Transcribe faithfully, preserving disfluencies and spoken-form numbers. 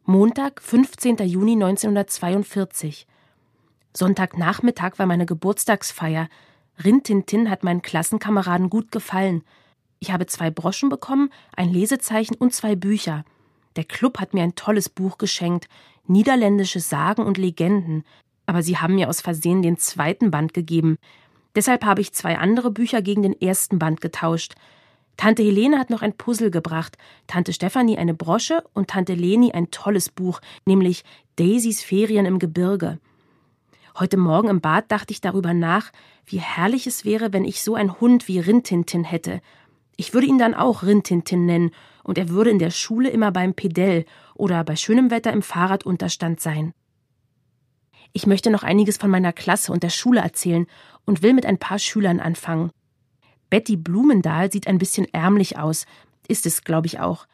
Montag, fünfzehnter Juni neunzehnhundertzweiundvierzig. Sonntagnachmittag war meine Geburtstagsfeier. Rin Tin Tin hat meinen Klassenkameraden gut gefallen. Ich habe zwei Broschen bekommen, ein Lesezeichen und zwei Bücher. Der Club hat mir ein tolles Buch geschenkt, niederländische Sagen und Legenden. Aber sie haben mir aus Versehen den zweiten Band gegeben. Deshalb habe ich zwei andere Bücher gegen den ersten Band getauscht. Tante Helene hat noch ein Puzzle gebracht, Tante Stefanie eine Brosche und Tante Leni ein tolles Buch, nämlich Daisys Ferien im Gebirge. Heute Morgen im Bad dachte ich darüber nach, wie herrlich es wäre, wenn ich so einen Hund wie Rin Tin Tin hätte. Ich würde ihn dann auch Rin Tin Tin nennen und er würde in der Schule immer beim Pedell oder bei schönem Wetter im Fahrradunterstand sein. Ich möchte noch einiges von meiner Klasse und der Schule erzählen und will mit ein paar Schülern anfangen. Betty Blumendahl sieht ein bisschen ärmlich aus, ist es, glaube ich, auch.